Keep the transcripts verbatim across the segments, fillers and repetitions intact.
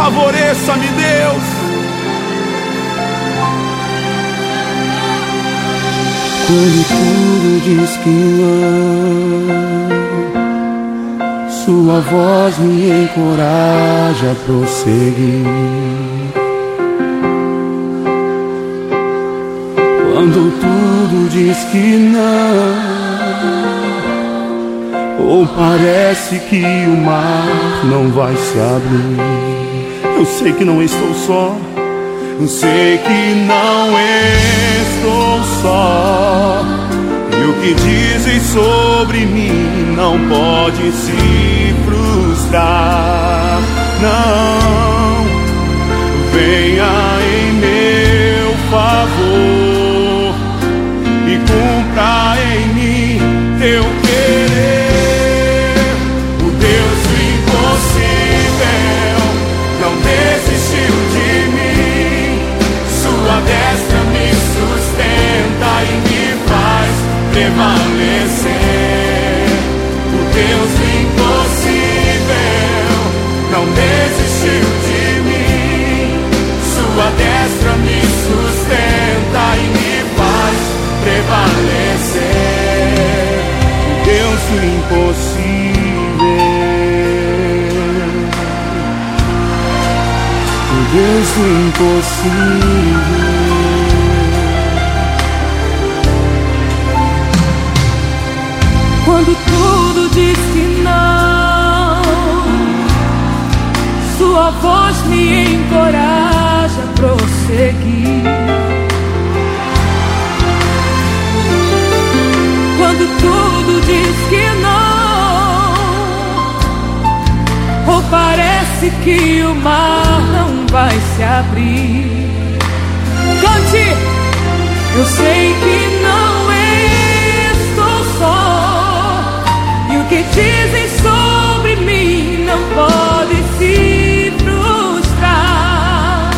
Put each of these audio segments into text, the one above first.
Favoreça-me, Deus. Quando tudo diz que não, sua voz me encoraja a prosseguir. Quando tudo diz que não, ou parece que o mar não vai se abrir, eu sei que não estou só. Eu sei que não estou só. E o que dizem sobre mim não pode se frustrar. Não, venha em meu favor e cumpra em mim teu querer. O Deus do impossível não desistiu de mim. Sua destra me sustenta e me faz prevalecer. O Deus do impossível não desistiu de mim. Sua destra me sustenta e me faz prevalecer. O Deus do impossível, o Deus do impossível. Quando tudo diz que não, sua voz me encoraja a prosseguir. Quando tudo diz que não, ou parece que o mar não vai se abrir. Cante! Eu sei que não estou só. E o que dizem sobre mim não pode se frustrar.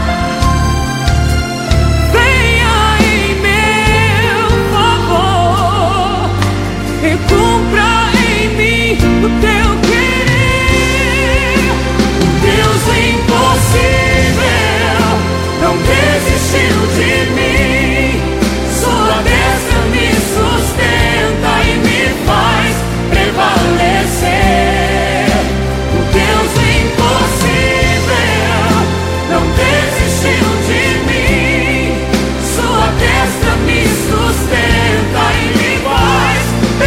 Venha em meu favor e cumpra em mim o teu querer. O Deus do impossível não desistiu de mim. Sua destra me sustenta e me faz prevalecer. O Deus do impossível não desistiu de mim. Sua destra me sustenta e me faz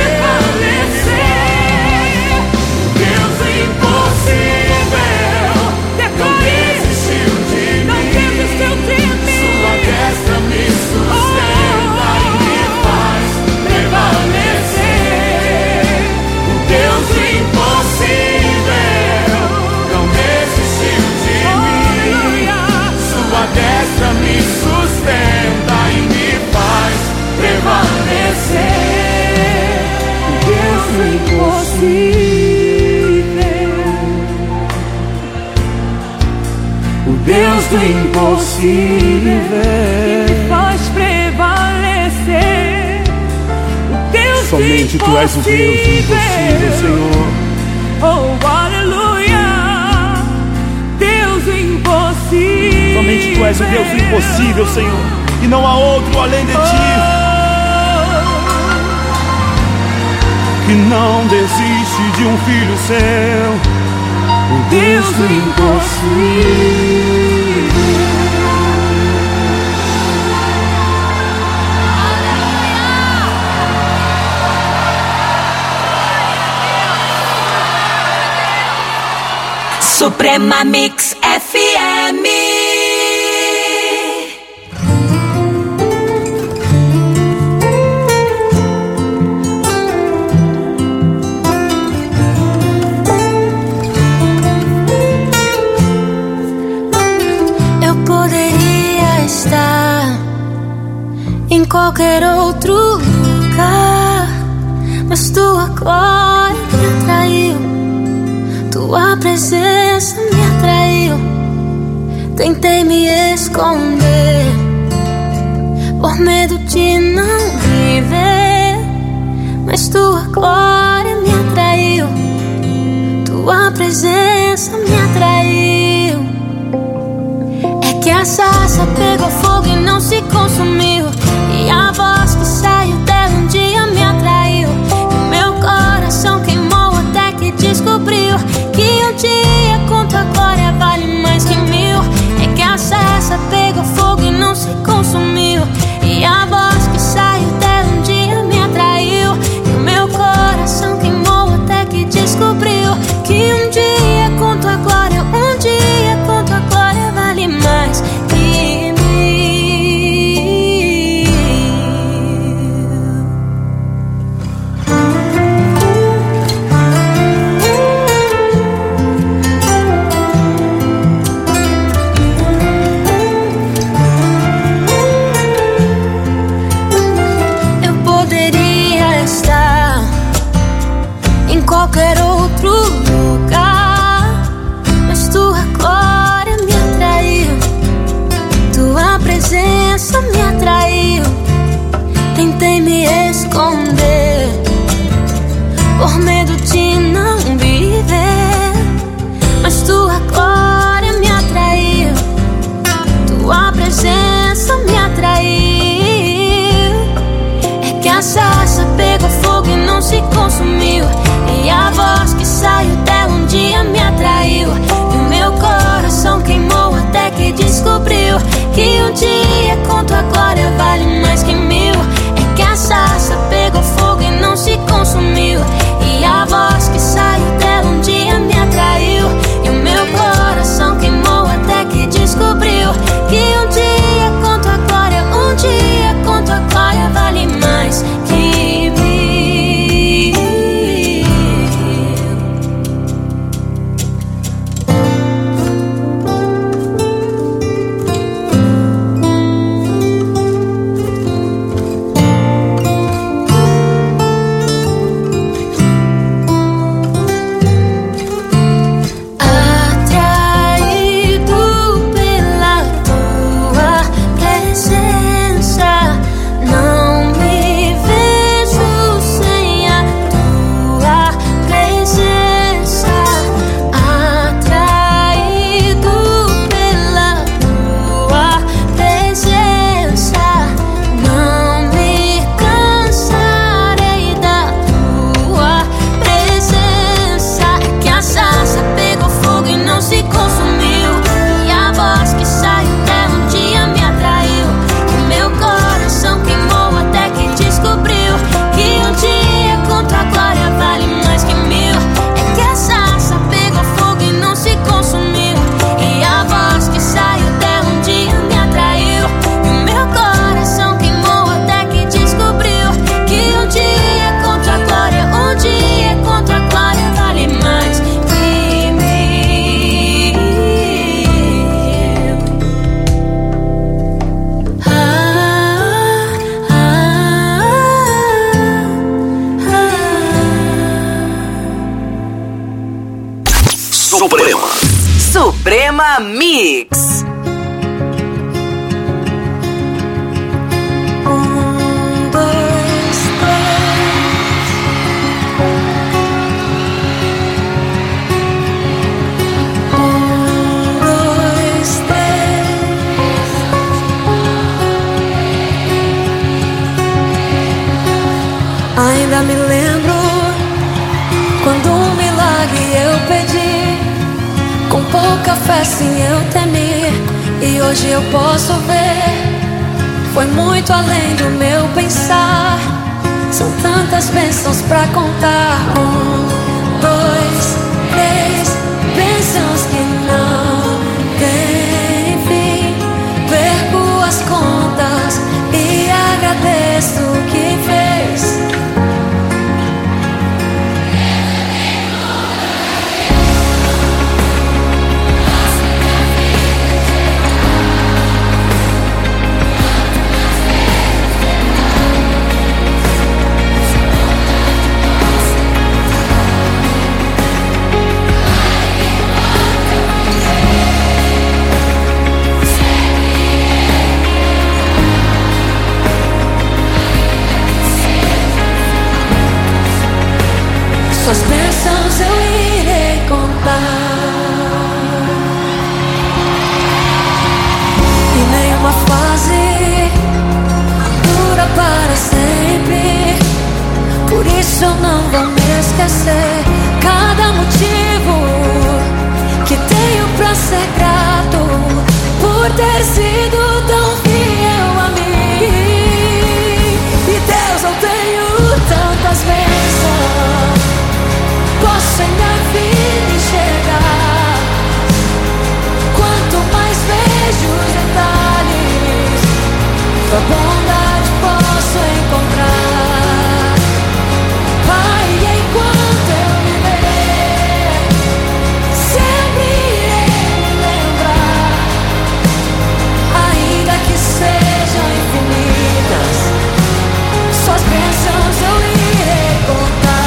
prevalecer. O Deus do impossível não desistiu de mim. Sua destra me sustenta e me faz prevalecer. O Deus do impossível não desistiu de mim. Sua destra me sustenta e me faz prevalecer. O Deus do impossível, o Deus do impossível me faz prevalecer. O Deus Somente Tu és o Deus do impossível, Senhor. Oh, aleluia. Deus do impossível. Somente Tu és o Deus do impossível, Senhor, e não há outro além de Ti, que não desiste de um filho seu. O Deus do impossível. Suprema Mix F M. Eu poderia estar em qualquer outro lugar, mas Tua glória me atraiu. Tua presença me atraiu. Tentei me esconder por medo de não me ver, mas Tua glória me atraiu. Tua presença me atraiu. a sarça pegou fogo e não se consumiu, e a voz que saiu dela um dia me atraiu, e o meu coração queimou até que descobriu que um dia com tua glória vale mais que mil. É que a sarça pegou fogo e não se consumiu, e a voz que saiu dela um dia me atraiu, e o meu coração queimou até que descobriu que um dia com tua glória, um dia com tua glória vale mais que mil. Eu poderia estar em qualquer outro lugar, mas tua glória me atraiu, tua presença me atraiu. Tentei me esconder por medo de não viver, mas tua glória me atraiu, tua presença me atraiu. É que a sarça pegou fogo e não se consumiu, e a voz que saiu dela um dia me atraiu, e o meu coração queimou até que descobriu que um dia com tua glória vale mais que mil. É que a sarça pegou fogo e não se consumiu, e a voz que saiu dela um dia me atraiu, e o meu coração queimou até que descobriu que um dia com tua glória, um dia com tua glória vale mais que mil. Suprema. Suprema Mix. Um, dois, três. Um, dois, três. Ainda me lembro quando um milagre eu pedi, com pouca fé sim eu temi, e hoje eu posso ver, foi muito além do meu pensar. São tantas bênçãos pra contar. Um, dois, três. Bênçãos que não têm fim. Perco as contas e agradeço o que fez. acontecer, cada motivo que tenho pra ser grato por ter sido tão fiel a mim. E Deus, eu tenho tantas bênçãos, posso em minha vida enxergar. Quanto mais vejo os detalhes, tua bondade posso encontrar. Pai, enquanto eu viver, sempre irei me lembrar, ainda que sejam infinitas, suas bênçãos eu irei contar.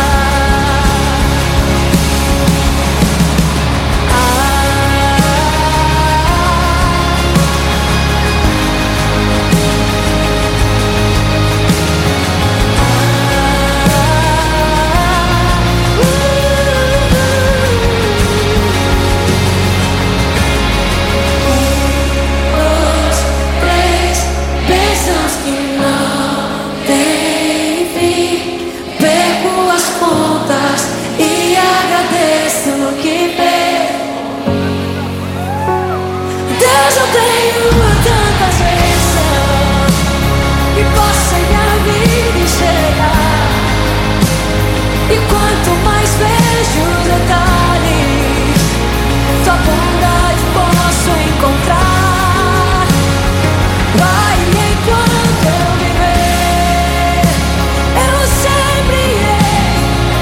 E quanto mais vejo detalhes, tua bondade posso encontrar. Vai, enquanto eu viver, eu sempre irei,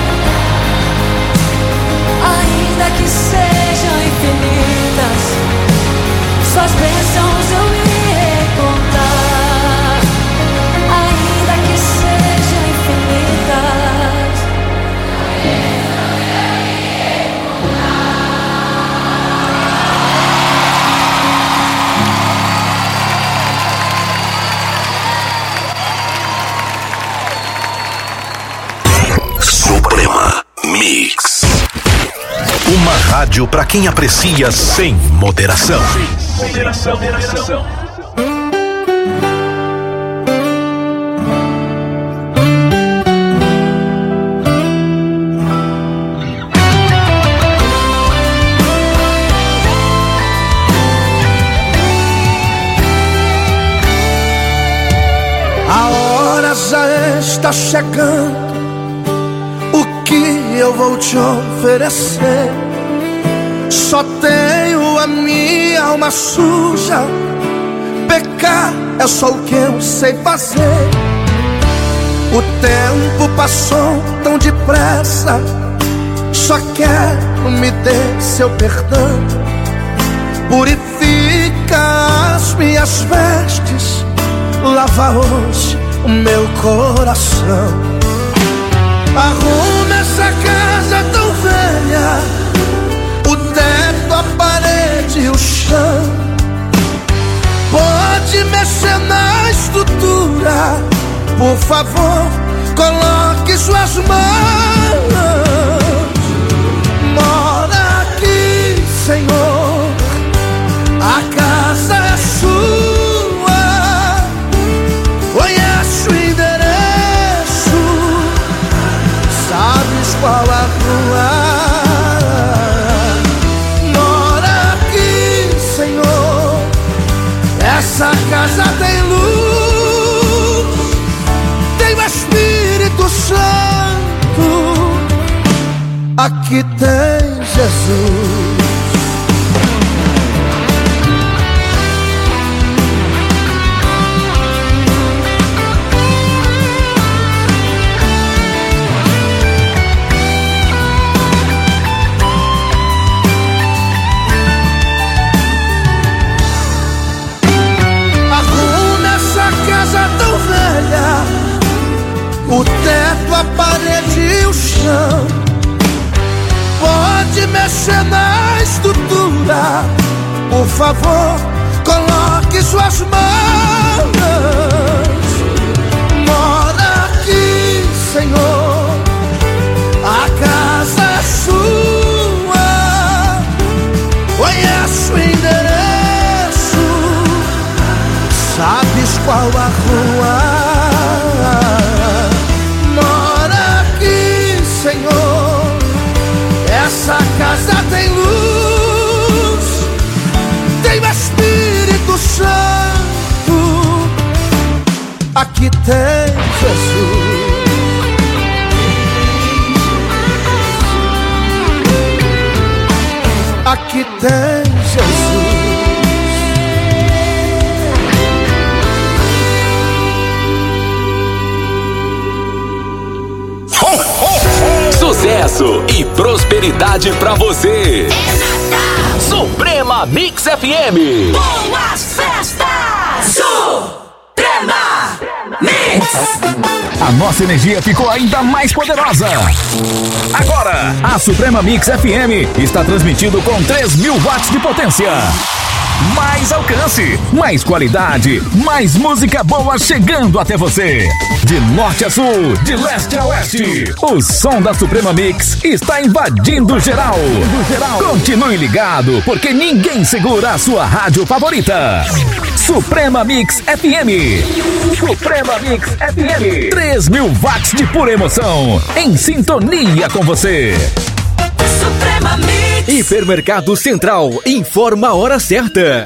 ainda que sejam infinitas, suas bênçãos eu irei contar, ainda que sejam infinitas. Suprema Mix. Uma rádio para quem aprecia sem moderação. Moderação, moderação. A hora já está chegando. O que eu vou te oferecer? Só tenho a minha alma suja. Pecar é só o que eu sei fazer. O tempo passou tão depressa. Só quero me dar seu perdão. Purifica as minhas vestes, lava hoje o meu coração. Arruma essa casa tão velha, o teto, a parede e o chão. Pode mexer na estrutura, por favor, coloque suas mãos. Mora aqui, Senhor, a casa é sua. Conhece o endereço, sabes qual a rua. Mora aqui, Senhor, essa casa tem luz, tem o Espírito Santo, aqui tem Jesus. O teto, a parede e o chão. Pode mexer na estrutura, por favor, coloque suas mãos. Mora aqui, Senhor, a casa é sua. Conhece o endereço, sabes qual a rua. Senhor, casa tem luz, tem o Espírito Santo. Aqui tem Jesus. Aqui tem Jesus. Sucesso e prosperidade pra você. É Natal. Suprema Mix F M. Boas festas. Suprema Mix. A nossa energia ficou ainda mais poderosa. Agora, a Suprema Mix F M está transmitindo com três mil watts de potência. Mais alcance, mais qualidade, mais música boa chegando até você. De norte a sul, de leste a oeste, o som da Suprema Mix está invadindo geral. geral. Continue ligado, porque ninguém segura a sua rádio favorita. Suprema Mix F M. Suprema Mix F M. três mil watts de pura emoção, em sintonia com você. Suprema Mix. Hipermercado Central informa a hora certa.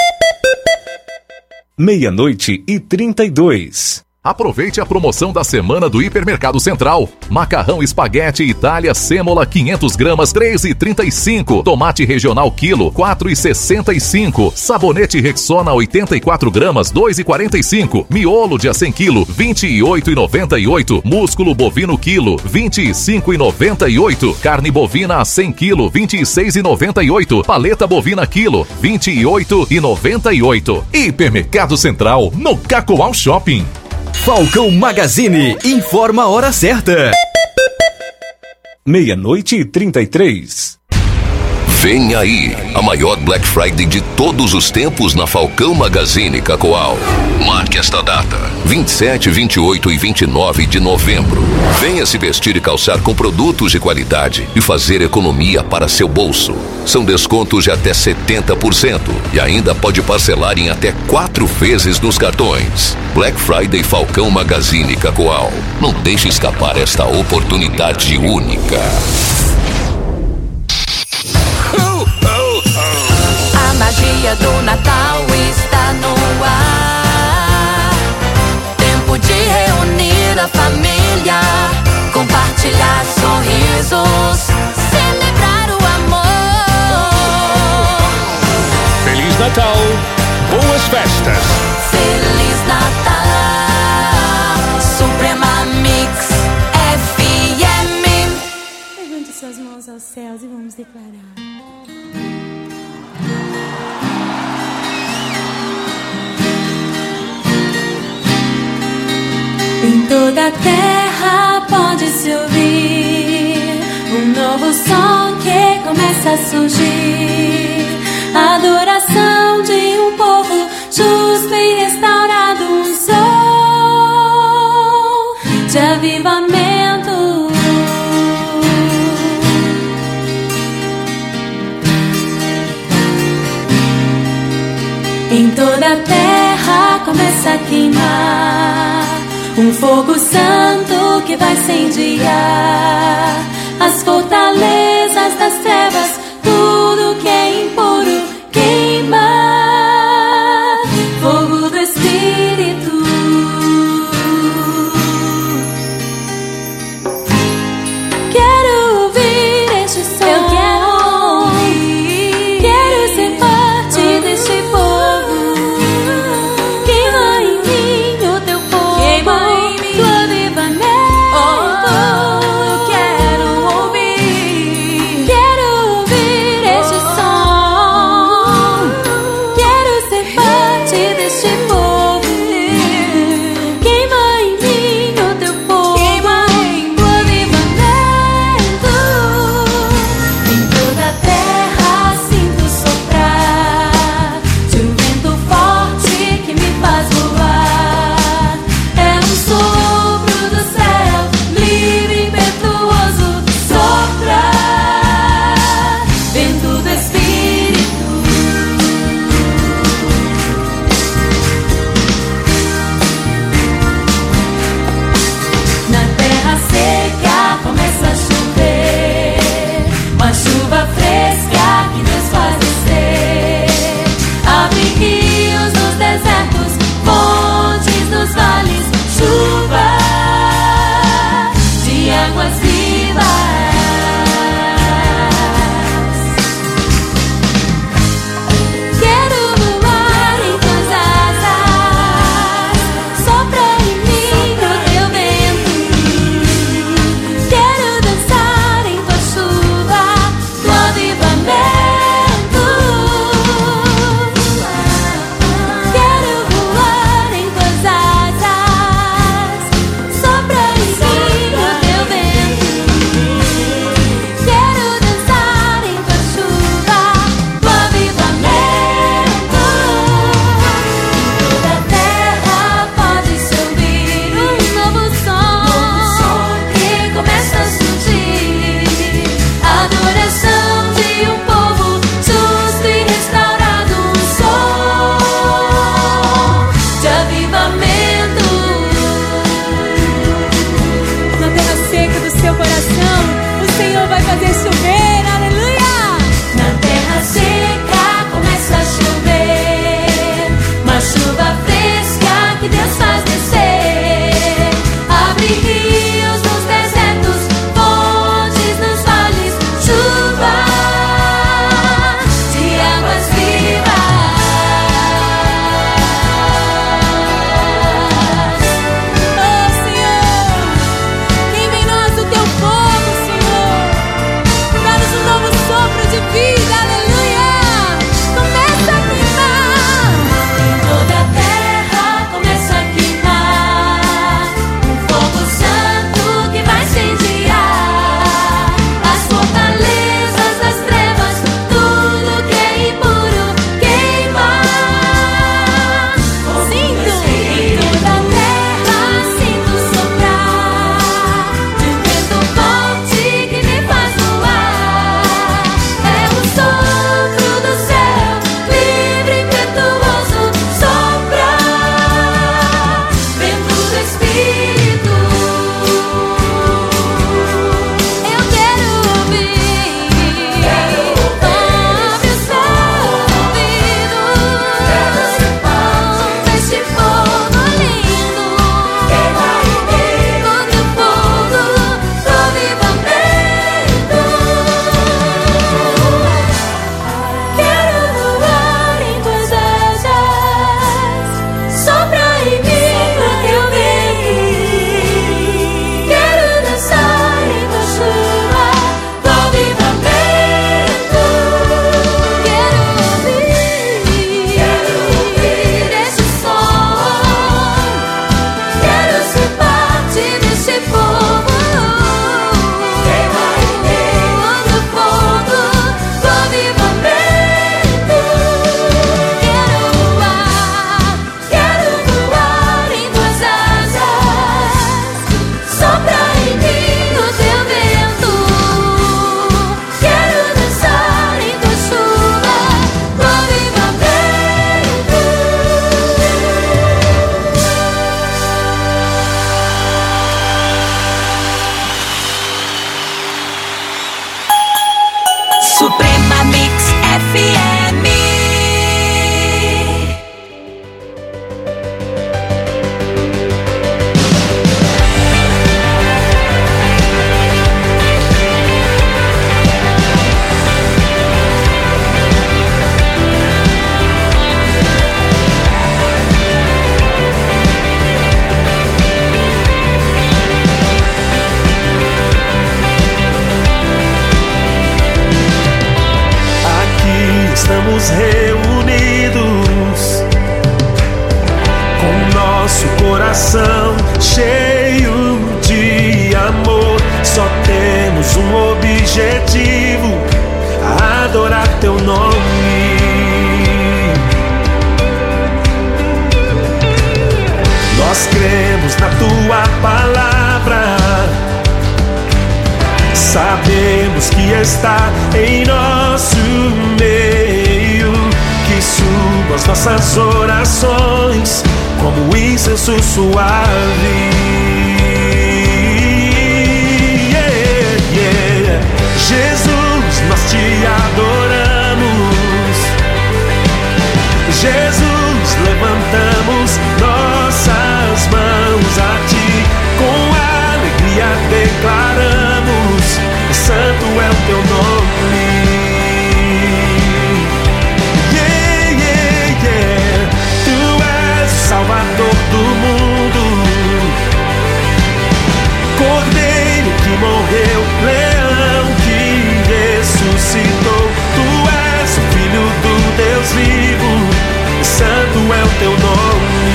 Meia-noite e trinta e dois. Aproveite a promoção da semana do Hipermercado Central. Macarrão espaguete Itália sêmola quinhentos gramas, três reais e trinta e cinco centavos. Tomate regional quilo, quatro reais e sessenta e cinco centavos. Sabonete Rexona oitenta e quatro gramas, dois reais e quarenta e cinco centavos. Miolo de cem quilos, vinte e oito reais e noventa e oito centavos. Músculo bovino quilo, vinte e cinco reais e noventa e oito centavos. Carne bovina a cem quilos, vinte e seis reais e noventa e oito centavos. Paleta bovina quilo, vinte e oito reais e noventa e oito centavos. Hipermercado Central, no Cacoal Shopping. Falcão Magazine informa a hora certa. Meia-noite e trinta e três. Vem aí, a maior Black Friday de todos os tempos na Falcão Magazine Cacoal. Marque esta data, vinte e sete, vinte e oito e vinte e nove de novembro. Venha se vestir e calçar com produtos de qualidade e fazer economia para seu bolso. São descontos de até setenta por cento e ainda pode parcelar em até quatro vezes nos cartões. Black Friday Falcão Magazine Cacoal. Não deixe escapar esta oportunidade única. A magia do Natal está no ar. Tempo de reunir a família, compartilhar sorrisos, celebrar o amor. Feliz Natal, boas festas. Feliz Natal, Suprema Mix F M. Levante suas mãos aos céus e vamos declarar. Em toda a terra pode-se ouvir um novo som que começa a surgir. A adoração de um povo justo e restaurado, um som de avivamento. Em toda a terra começa a queimar um fogo santo que vai incendiar as fortalezas das trevas, tudo que é impuro queimar. Fogo do Espírito. Quero ouvir este som. Eu quero ouvir. Quero ser parte deste povo. Queima em mim o teu fogo. Queima em mim o avivamento. Oh, eu quero ouvir. Quero ouvir. estamos reunidos com nosso coração cheio de amor. Só temos um objetivo: adorar teu nome. Nós cremos na tua palavra, sabemos que está em nosso meio, que suba as nossas orações como incenso suave. Yeah, yeah. Jesus, nós te adoramos. Jesus, levantamos nossas mãos a ti, com alegria declaramos: santo é o teu nome. Yeah, yeah, yeah. Tu és Salvador do mundo, Cordeiro que morreu, Leão que ressuscitou. Tu és o Filho do Deus vivo, santo é o teu nome.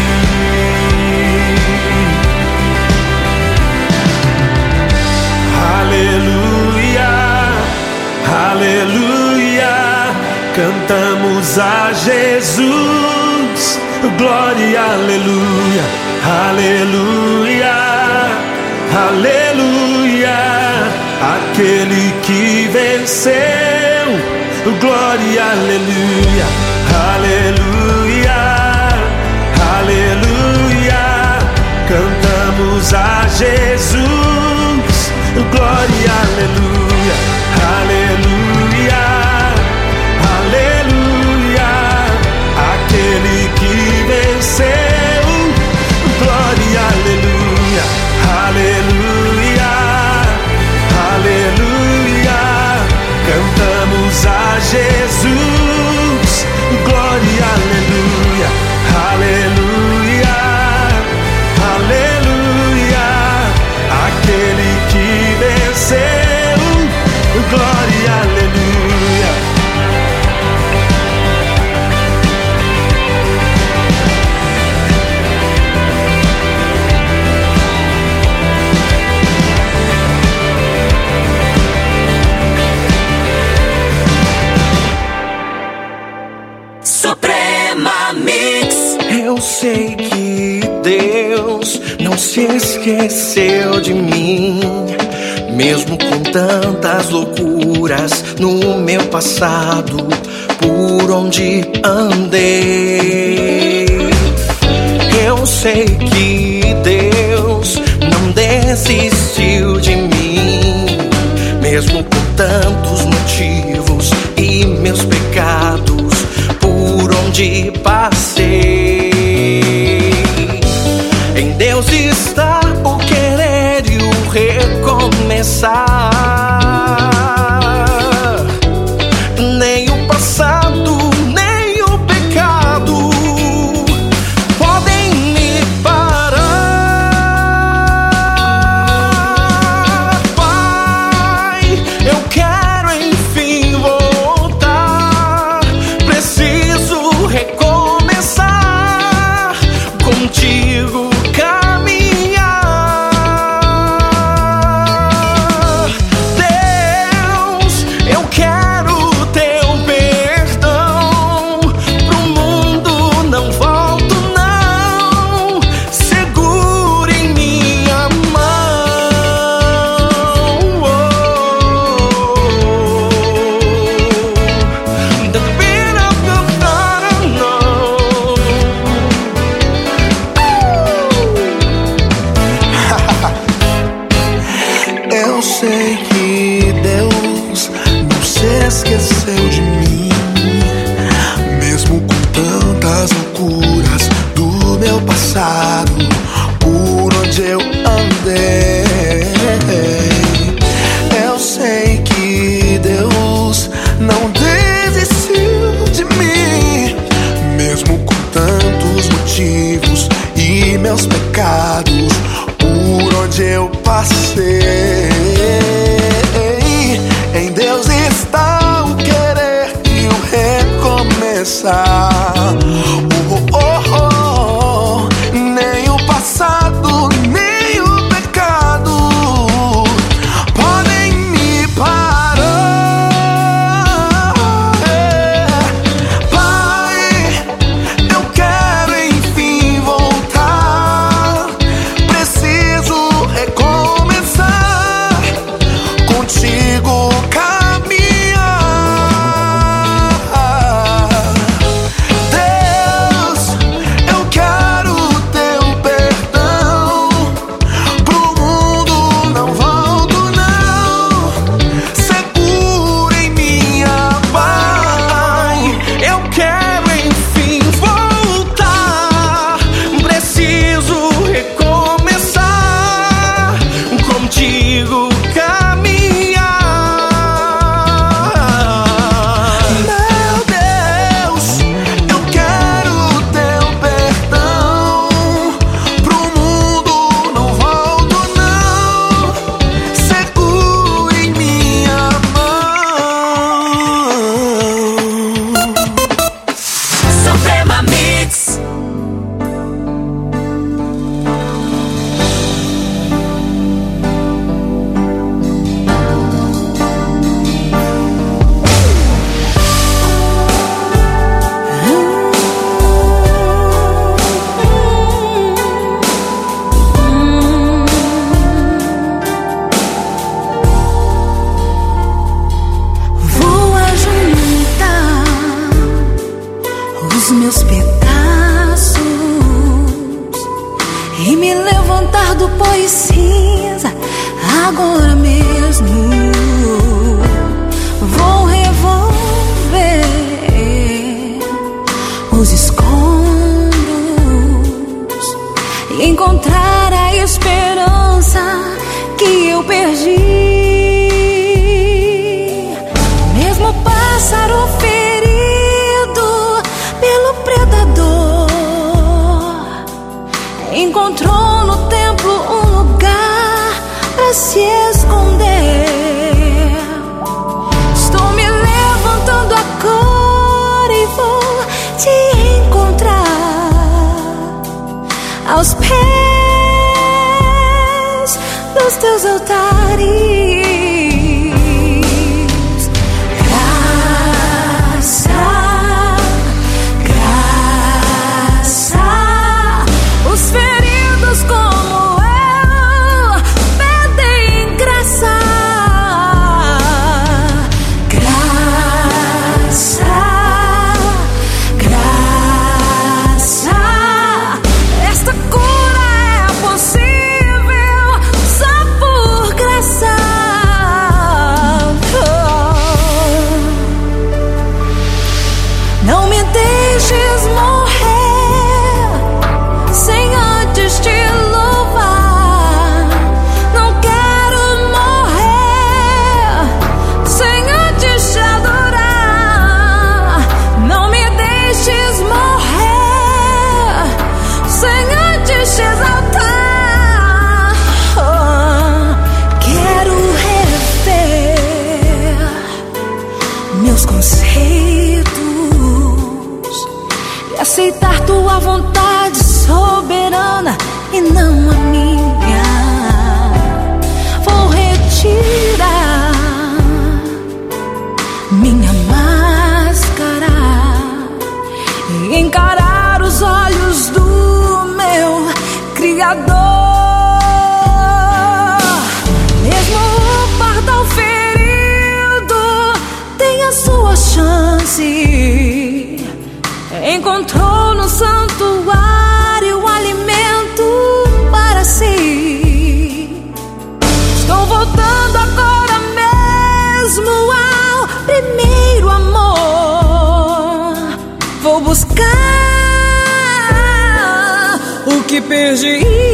Aleluia, aleluia, cantamos a Jesus, glória, aleluia, aleluia, aleluia, aquele que venceu, glória, aleluia, aleluia, aleluia, cantamos a Jesus, glória, aleluia, aleluia, aleluia, aquele que venceu, glória, aleluia, aleluia, aleluia, cantamos a Jesus, glória, aleluia, aleluia, aleluia, aquele que venceu, glória, aleluia. Suprema Mix. Eu sei que Deus não se esqueceu de mim, mesmo com tantas loucuras no meu passado, por onde andei. Eu sei que Deus não desistiu de mim, mesmo com tantos motivos e meus pecados por onde passei. Em Deus está o querer e o recomeçar. Nem o passado, nem o pecado podem me parar. Pai, eu casa agora mesmo. Vou revolver os escombros e encontrar a esperança que eu perdi. Mesmo pássaro ferido pelo predador encontrou no templo um lugar pra se esconder. Estou me levantando agora e vou te encontrar aos pés dos teus altares. Aceitar tua vontade soberana e não a minha. Vou retirar minha máscara e encarar os olhos do meu Criador. Mesmo o pardal ferido tem a sua chance. Encontrou no santuário alimento para si. Estou voltando agora mesmo ao primeiro amor. Vou buscar o que perdi.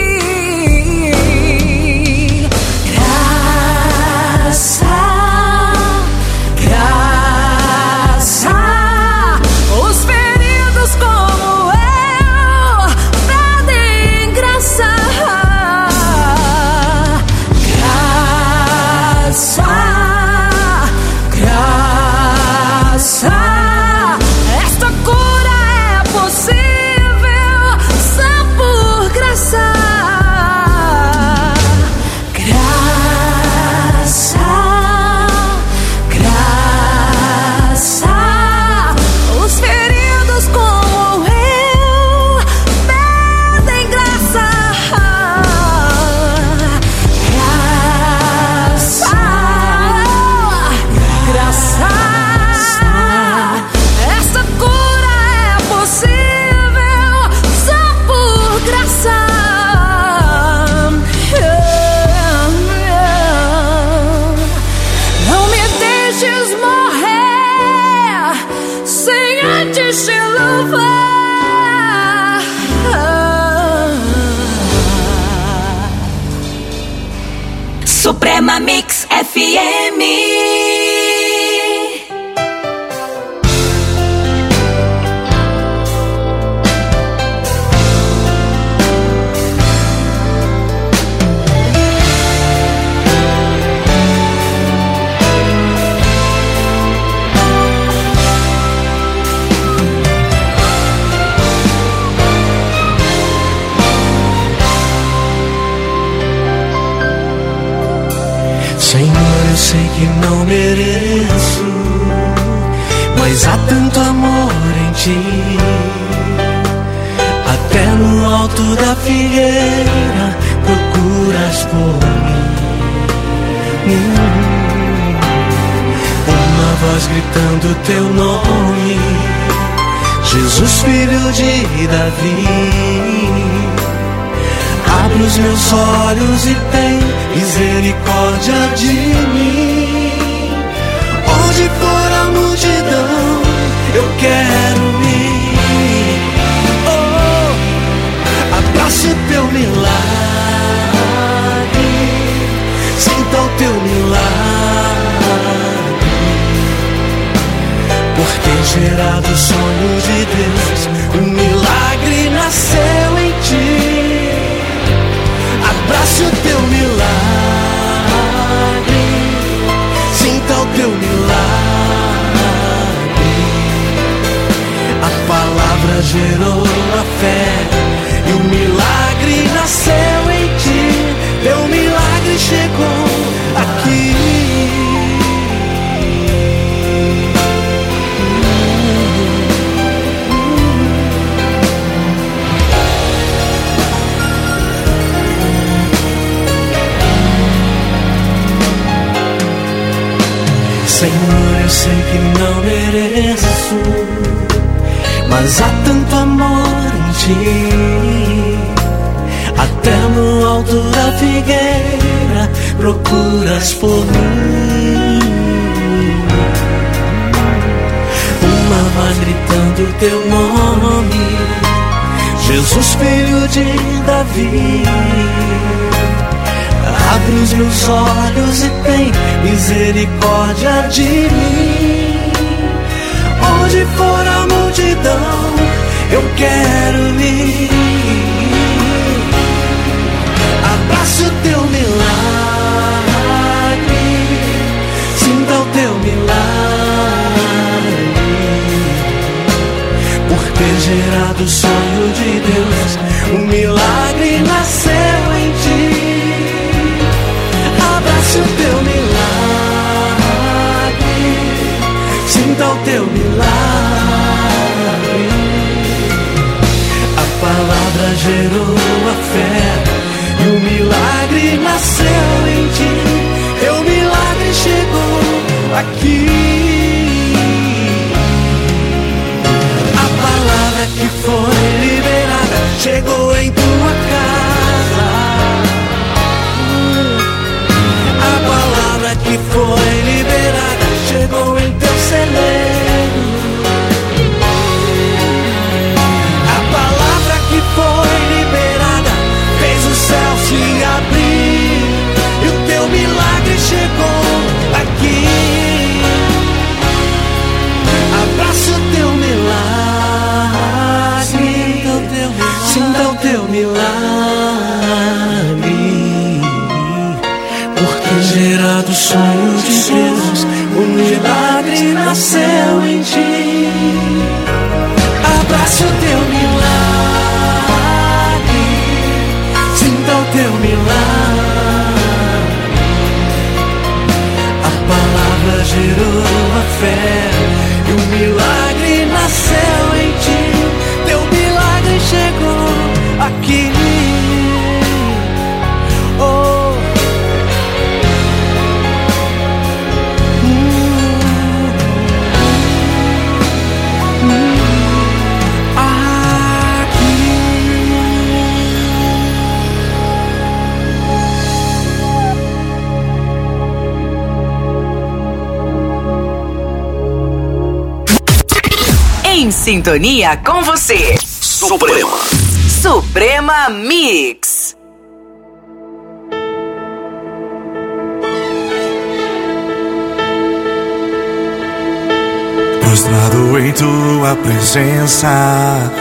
Suprema Mix F M. Eu sei que não mereço, mas há tanto amor em ti. Até no alto da figueira procuras por mim. hum, Uma voz gritando teu nome, Jesus, filho de Davi. Abre os meus olhos e tem misericórdia de mim. Onde for a multidão, eu quero ir. Oh, abrace o teu milagre, sinta o teu milagre, porque gerado o sonho de Deus, um milagre nasceu em ti. Abrace o teu milagre, sinta o teu milagre. A palavra gerou a fé e o milagre nasceu em ti. Teu milagre chegou aqui. Senhor, eu sei que não mereço, mas há tanto amor em ti. Até no alto da figueira procuras por mim. Uma voz gritando teu nome, Jesus, filho de Davi. Abre os meus olhos e tem misericórdia de mim. Onde for a multidão, eu quero ir. Abrace o teu milagre, sinta o teu milagre, por ter gerado o sonho de Deus, um milagre nasceu em ti. Abrace o teu milagre, sinta o teu milagre. A palavra gerou a fé e o milagre nasceu em ti. Teu milagre chegou aqui. A palavra que foi liberada chegou em tua casa. A palavra que foi liberada chegou em teu celeiro. A palavra que foi liberada fez o céu se abrir e o teu milagre chegou aqui. Abraça o teu milagre, sinta o teu milagre, porque gerado o sonho de Deus, o milagre nasceu em ti. Abraça o teu milagre, sinta o teu milagre. A palavra gerou a fé e o milagre nasceu em ti. Teu milagre chegou aqui. Oh, em sintonia com você. Suprema. Suprema Mix. Prostrado em tua presença,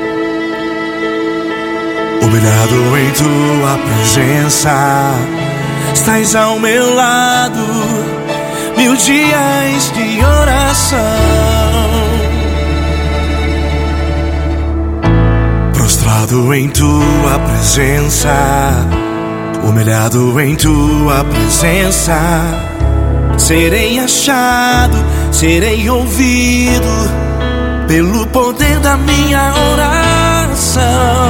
humilhado em tua presença, estás ao meu lado, mil dias de oração. Prostrado em tua presença, humilhado em tua presença, serei achado, serei ouvido pelo poder da minha oração.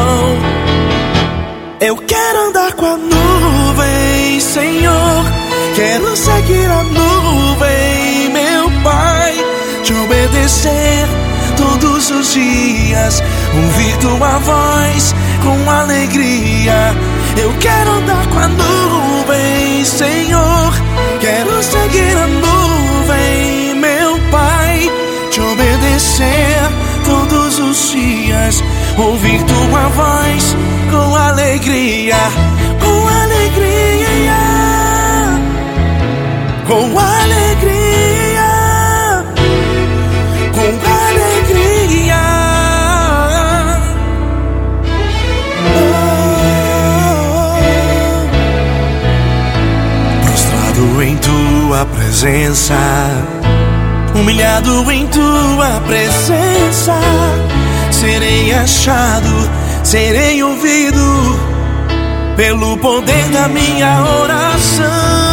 Eu quero andar com a nuvem, Senhor, quero seguir a nuvem, meu Pai, te obedecer todo todos os dias, ouvir tua voz com alegria. Eu quero andar com a nuvem, Senhor, quero seguir a nuvem, meu Pai, te obedecer todos os dias, ouvir tua voz com alegria, com alegria, com alegria, com alegria. Oh, prostrado em tua presença, humilhado em tua presença, serei achado, serei ouvido pelo poder da minha oração.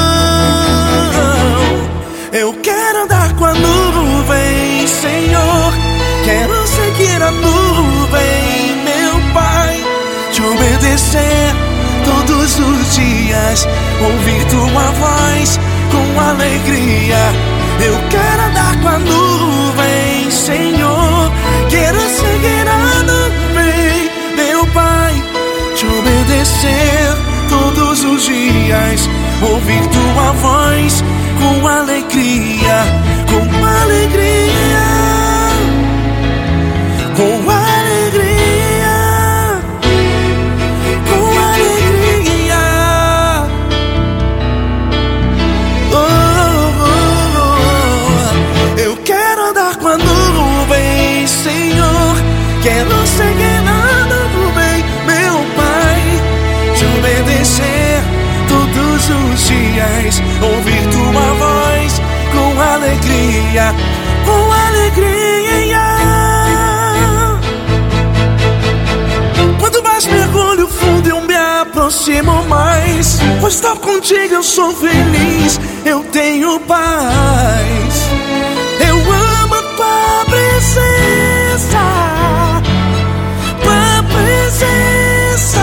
Eu quero andar com a nuvem, Senhor, quero seguir a nuvem, meu Pai, te obedecer todos os dias, ouvir tua voz com alegria. Eu quero andar com a nuvem, Senhor, quero seguir a nuvem, meu Pai, te obedecer todos os dias, ouvir tua voz com alegria, com alegria, com alegria, com alegria. Oh, oh, oh. Eu quero andar com a nuvem, Senhor, quero seguir na nuvem, meu Pai, te obedecer todos os dias, ouvir tua voz com alegria, com alegria. Quanto mais mergulho fundo eu me aproximo mais, pois estar contigo eu sou feliz, eu tenho paz. Eu amo a tua presença, tua presença.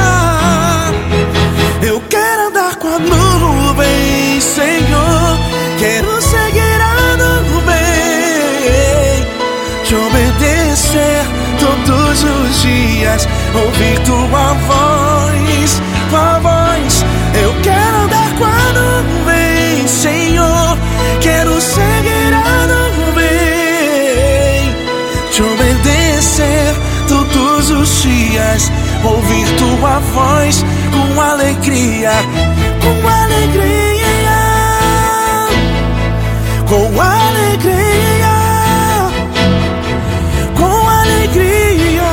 Eu quero andar com a nuvem, Senhor, quero seguir a nuvem, te obedecer todos os dias, ouvir tua voz, tua voz. Eu quero andar com a nuvem, Senhor, quero seguir a nuvem, te obedecer todos os dias, ouvir tua voz com alegria, com alegria, com alegria, com alegria,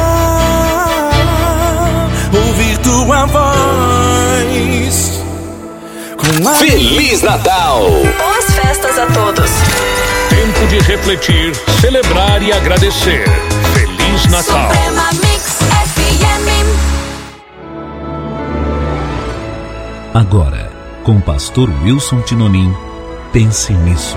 ouvir tua voz com alegria. Feliz Natal! Boas festas a todos! Tempo de refletir, celebrar e agradecer. Feliz Natal! Suprema Mix F M. Agora, com o pastor Wilson Tinonim, pense nisso.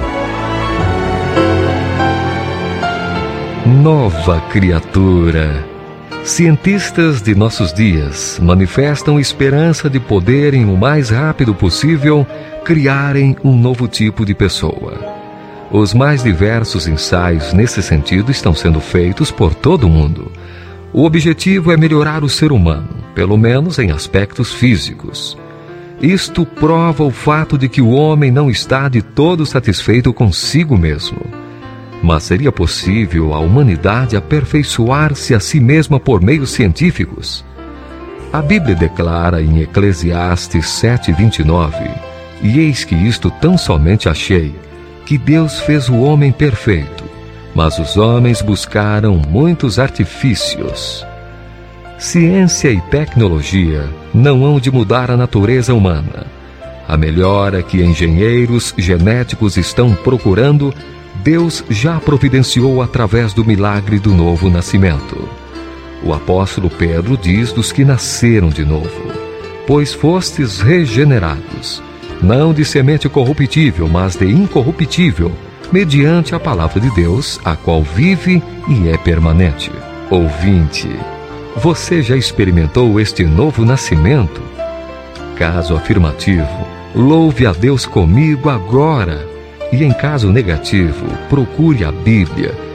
Nova criatura. Cientistas de nossos dias manifestam esperança de poderem, o mais rápido possível, criarem um novo tipo de pessoa. Os mais diversos ensaios nesse sentido estão sendo feitos por todo o mundo. O objetivo é melhorar o ser humano, pelo menos em aspectos físicos. Isto prova o fato de que o homem não está de todo satisfeito consigo mesmo. Mas seria possível a humanidade aperfeiçoar-se a si mesma por meios científicos? A Bíblia declara em Eclesiastes sete, vinte e nove: E eis que isto tão somente achei, que Deus fez o homem perfeito, mas os homens buscaram muitos artifícios. Ciência e tecnologia não hão de mudar a natureza humana. A melhora que engenheiros genéticos estão procurando, Deus já providenciou através do milagre do novo nascimento. O apóstolo Pedro diz dos que nasceram de novo: Pois fostes regenerados, não de semente corruptível, mas de incorruptível, mediante a palavra de Deus, a qual vive e é permanente. Ouvinte, você já experimentou este novo nascimento? Caso afirmativo, louve a Deus comigo agora. E em caso negativo, procure a Bíblia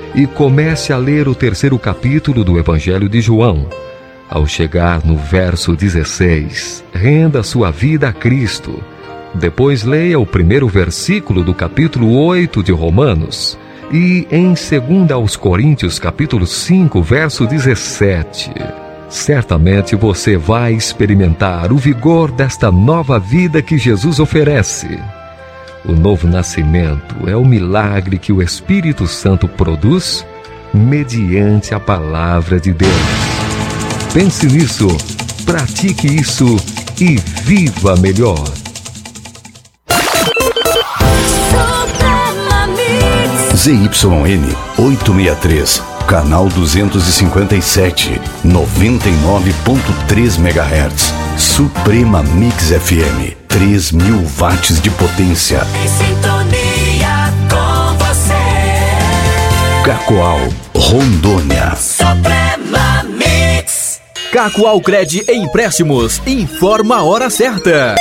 e comece a ler o terceiro capítulo do Evangelho de João. Ao chegar no verso dezesseis, renda sua vida a Cristo. Depois leia o primeiro versículo do capítulo oito de Romanos e em segunda aos Coríntios, capítulo cinco, verso dezessete. Certamente você vai experimentar o vigor desta nova vida que Jesus oferece. O novo nascimento é o milagre que o Espírito Santo produz mediante a palavra de Deus. Pense nisso, pratique isso e viva melhor. Z Y N oitocentos e sessenta e três, canal duzentos e cinquenta e sete, noventa e nove ponto três megahertz. Suprema Mix F M, três mil watts de potência. Em sintonia com você. Cacoal, Rondônia. Suprema Mix. Cacoal Cred Empréstimos. Informa a hora certa.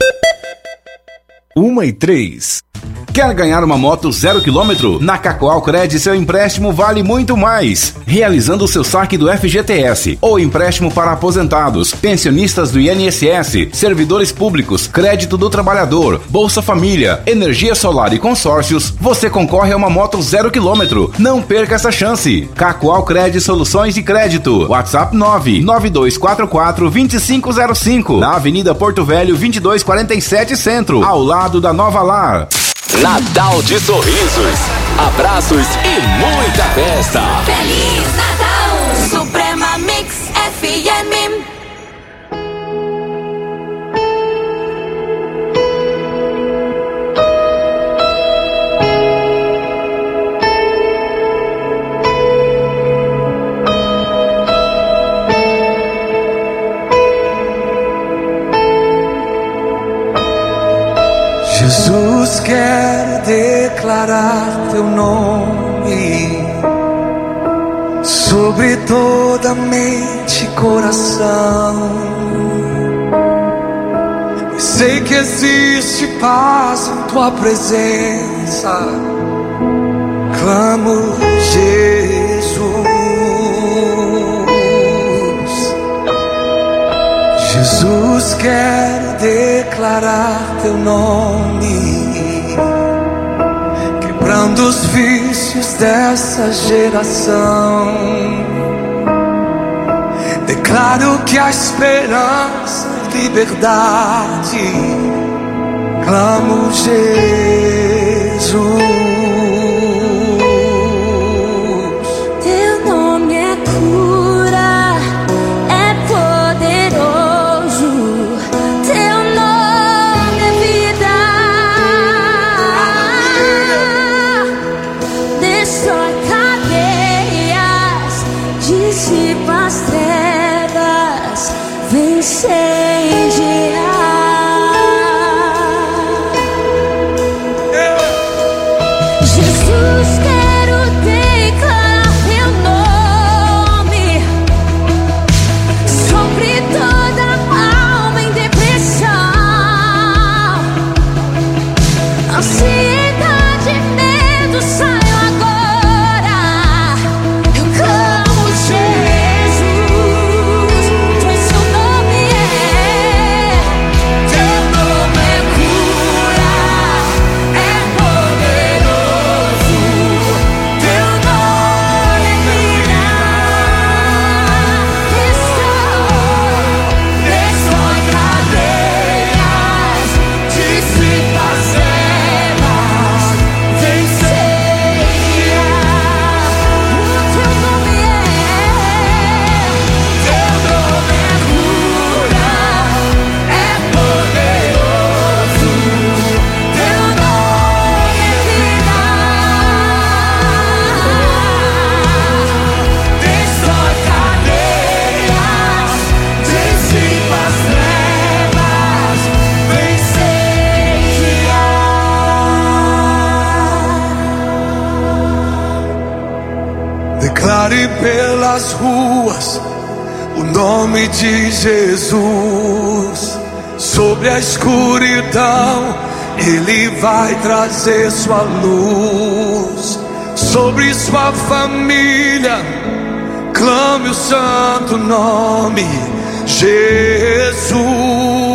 Uma e três. Quer ganhar uma moto zero quilômetro? Na Cacoal Cred, seu empréstimo vale muito mais. Realizando o seu saque do F G T S ou empréstimo para aposentados, pensionistas do I N S S, servidores públicos, crédito do trabalhador, Bolsa Família, energia solar e consórcios, você concorre a uma moto zero quilômetro. Não perca essa chance. Cacoal Cred Soluções de Crédito. WhatsApp nove nove dois quatro quatro, dois cinco zero cinco. Na Avenida Porto Velho, vinte e dois quarenta e sete Centro, ao lado da Nova Lar. Natal de sorrisos, abraços e muita festa. Feliz Natal, Suprema Mix F M. Jesus quer declarar teu nome sobre toda mente e coração. E sei que existe paz em tua presença. Clamo Jesus. Jesus quer declarar teu nome, quebrando os vícios dessa geração. Declaro que a esperança e liberdade. Clamo Jesus. Teu nome é cura, é poderoso. Teu nome é vida. Destrói cadeias, dissipa as trevas, vence incendiar. Jesus, quero declarar teu nome sobre toda alma em depressão, ansiedade, medo, saio agora. Eu clamo Jesus, pois seu nome é, teu nome é cura, é poderoso, teu nome é vida. Destrói, destrói cadeias, dissipa as trevas, venceia. O teu nome é, teu nome é cura, é poderoso, teu nome é vida. Destrói cadeias, dissipa as trevas, venceia. Declare pelas ruas o nome de Jesus. Sobre a escuridão, Ele vai trazer sua luz. sobre sua família, clame o santo nome, Jesus.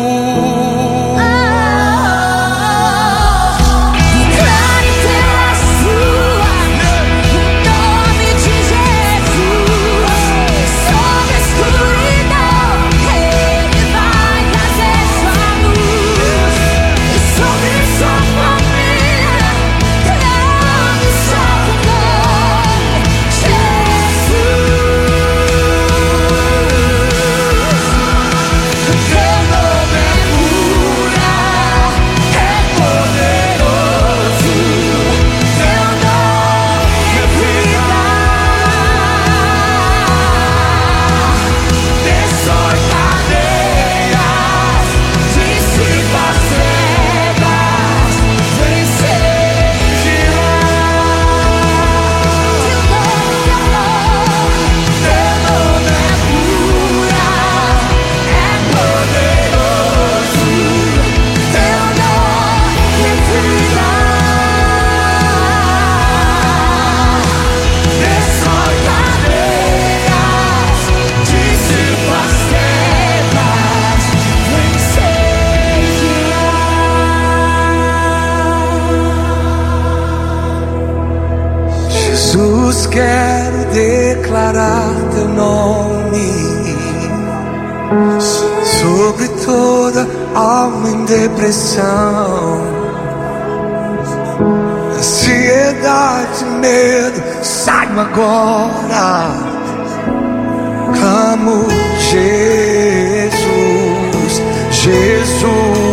Jesus, quero declarar teu nome sobre toda alma em depressão, ansiedade, medo, saiam agora. Clamo Jesus, Jesus.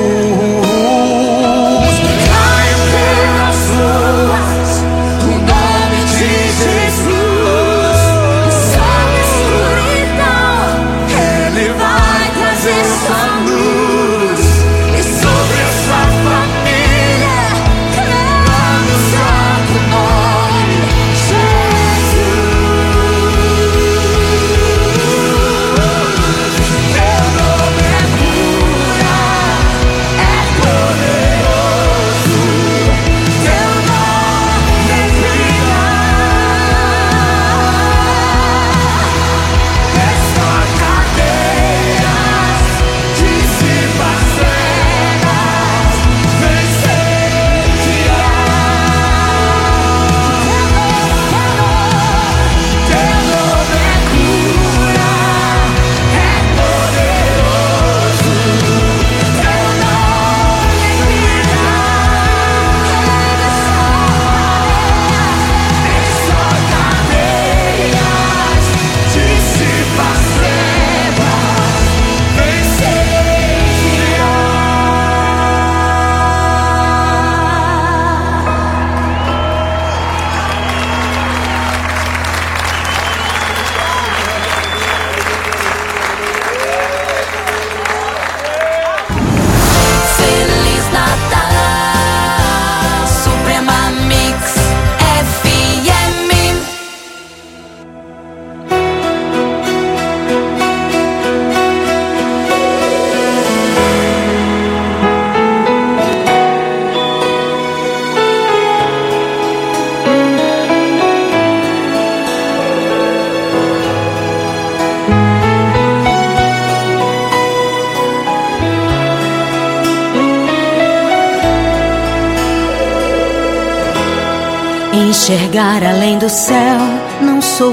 Enxergar além do céu não sou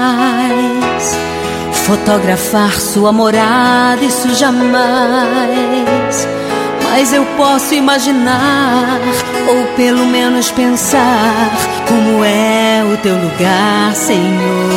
capaz, fotografar sua morada, isso jamais. Mas eu posso imaginar, ou pelo menos pensar, como é o teu lugar, Senhor.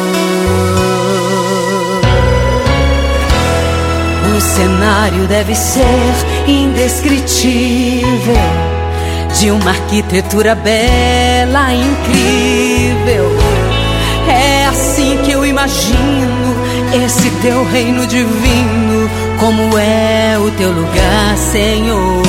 O cenário deve ser indescritível, de uma arquitetura bela, incrível. É assim que eu imagino esse teu reino divino, como é o teu lugar, Senhor.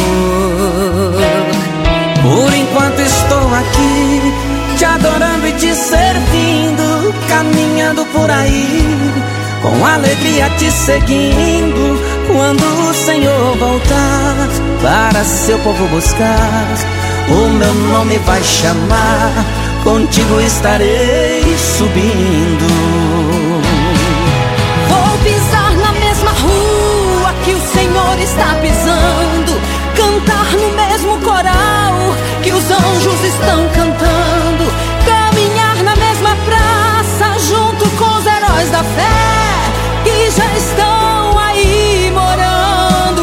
Por enquanto estou aqui, te adorando e te servindo, caminhando por aí, com alegria te seguindo. Quando o Senhor voltar para seu povo buscar, o meu nome vai chamar, contigo estarei subindo. Vou pisar na mesma rua que o Senhor está pisando, cantar no mesmo coral que os anjos estão cantando, caminhar na mesma praça junto com os heróis da fé que já estão aí morando.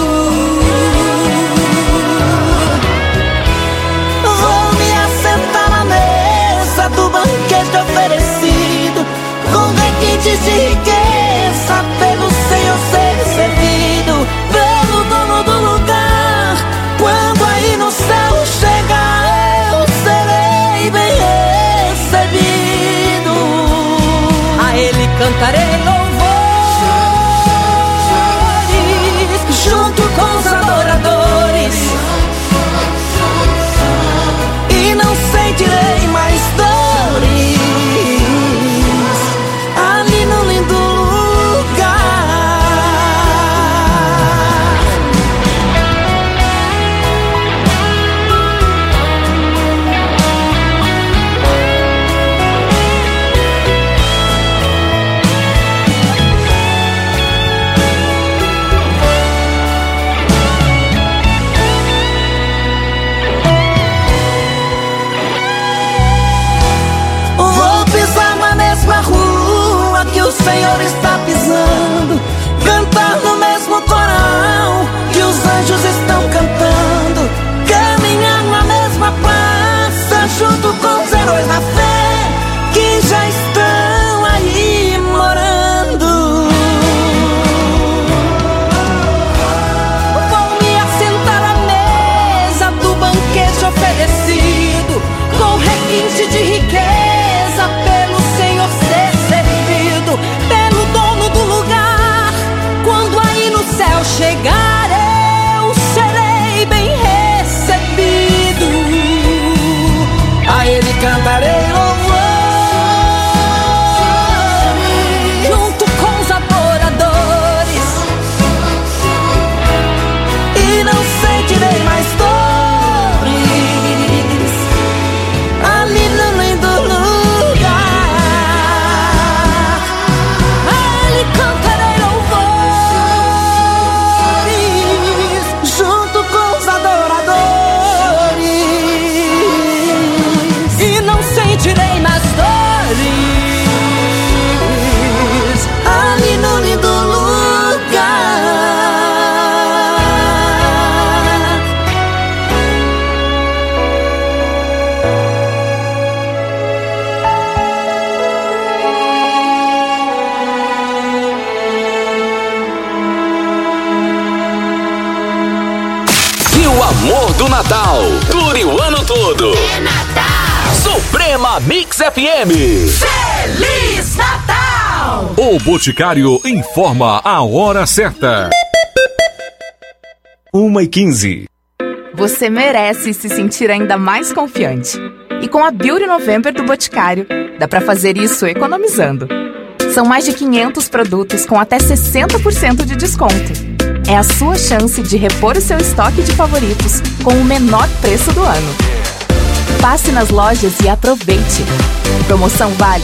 Vou me assentar na mesa do banquete oferecido, com requintes de riqueza, pelo Senhor ser servido, pelo dono do lugar. Quando aí no céu chegar, eu serei bem recebido. A Ele cantarei louvores, junto com os adoradores, e não sentirei mais dores ali no lindo lugar. Vou pisar na mesma rua que o Senhor está pisando, cantar no mesmo coral que os anjos estão cantando, caminhar na mesma praça junto com os heróis da fé que já estão aí morando. vou me assentar à mesa do banquete oferecido, com requinte de riqueza, pelo Senhor ser servido, pelo dono do lugar. Quando aí no céu chegar, eu serei bem recebido. A Ele cantarei louvores, junto com os adoradores, e não sentirei mais dores ali no lindo lugar. a Ele cantarei louvores, Junto com os adoradores, e não sentirei mais dores ali no lindo lugar. E o amor do Natal dure o ano todo. É Natal! Suprema Mix F M. Feliz Natal! O Boticário informa a hora certa. uma e quinze. Você merece se sentir ainda mais confiante. E com a Beauty November do Boticário, dá pra fazer isso economizando. São mais de quinhentos produtos com até sessenta por cento de desconto. É a sua chance de repor o seu estoque de favoritos com o menor preço do ano. Passe nas lojas e aproveite. Promoção vale